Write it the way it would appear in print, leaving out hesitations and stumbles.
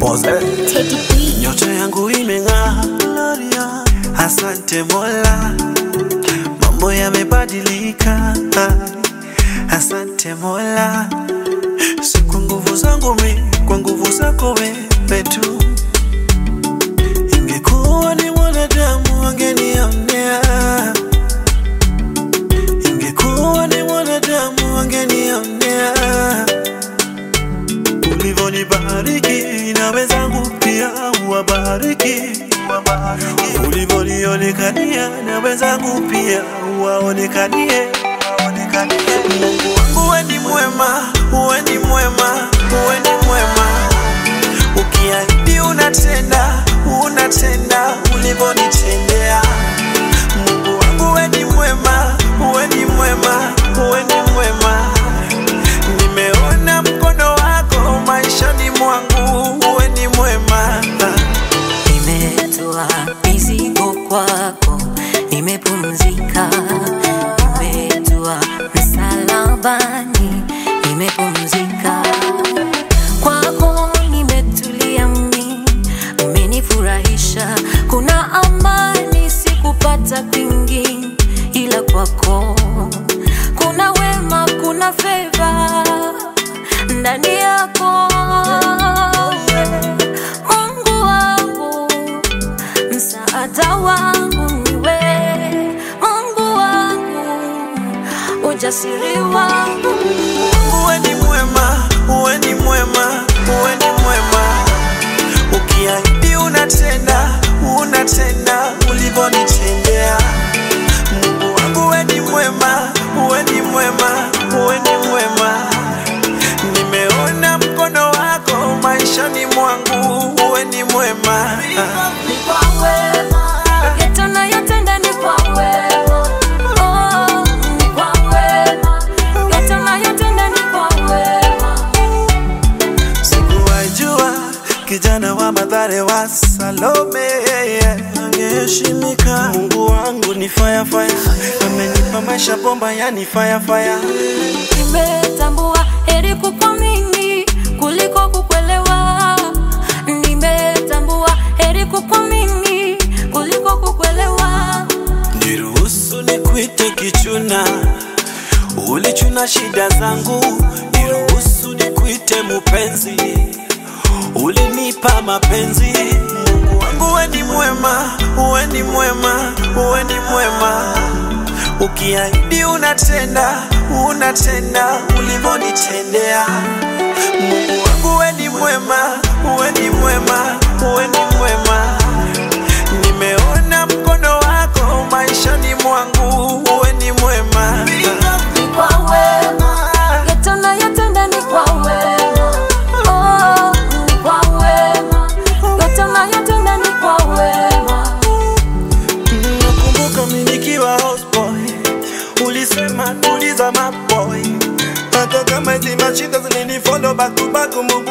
Nyota yangu imeng'aa, asante Mola, mambo yamebadilika, asante Mola. Si kwa nguvu zangu mimi, kwa nguvu zako wewe tu. Ingekuwa ni mwanadamu wangenionea, ingekuwa ni mwanadamu wangenionea. Ulivonibariki na wenzangu pia uwabariki, ulivonionekania na wenzangu pia uwaonekanie. Mungu wangu wewe ni mwema, wewe ni mwema, wewe ni mwema. Ukiahidi unatenda, unatenda ulivonitendea. Mungu wangu wewe ni mwema, wewe ni mwema, wewe ni mwema. Nimeona mkono wako maishani mwangu, wewe ni mwema. Nimetoa mizigo kwako, nimepumzika. Nimetoa msalabani, nimepumzika. Kwako nimetulia mimi, umenifurahisha. Kuna amani sikupata kwingi ila kwako. Kuna wema, kuna favor ndani yako. Mungu wangu, msaada wangu niwe. Mungu wangu, ujasiri wangu. Wewe ni mwema, wewe ni mwema, wewe ni mwema. Ukiahidi unatenda, unatenda ulivonitendea. Mungu wangu wewe ni mwema, wewe ni mwema, wewe ni mwema. Nimeona mkono wako maishani mwangu, wewe ni mwema. Ni kwa wema, yote unayotenda ni kwa wema. Oh, ni kwa wema, yote unayotenda ni kwa wema. Sikuwajua kijana wa Mathare wa Salome angeheshimika. Mungu wangu ni fire fire, amenipa maisha bomba, yani fire fire. Nimetambua heri kukuamini kuliko kukuelewa. Nimetambua heri kukuamini kuliko kukuelewa. Niruhusu nikuite kichuna, ulichuna shida zangu. Niruhusu nikuite mupenzi, ulinipa mapenzi. Mungu wangu wewe ni mwema, wewe ni mwema, wewe ni mwema. Ukiahidi unatenda, unatenda ulivonitendea. Mungu wangu wewe ni mwema, wewe ni mwema, wewe ni mwema. Nimeona mkono wako maishani mwangu, wewe ni mwema. Ni kwa wema, yote unayotenda ni kwa wema. Oh, ni kwa wema, yote unayotenda ni kwa wema. Nakumbuka mimi nikiwa houseboy, ulisema tuliza maboy. Hata kama hizi mashida zininifollow back to back, Mungu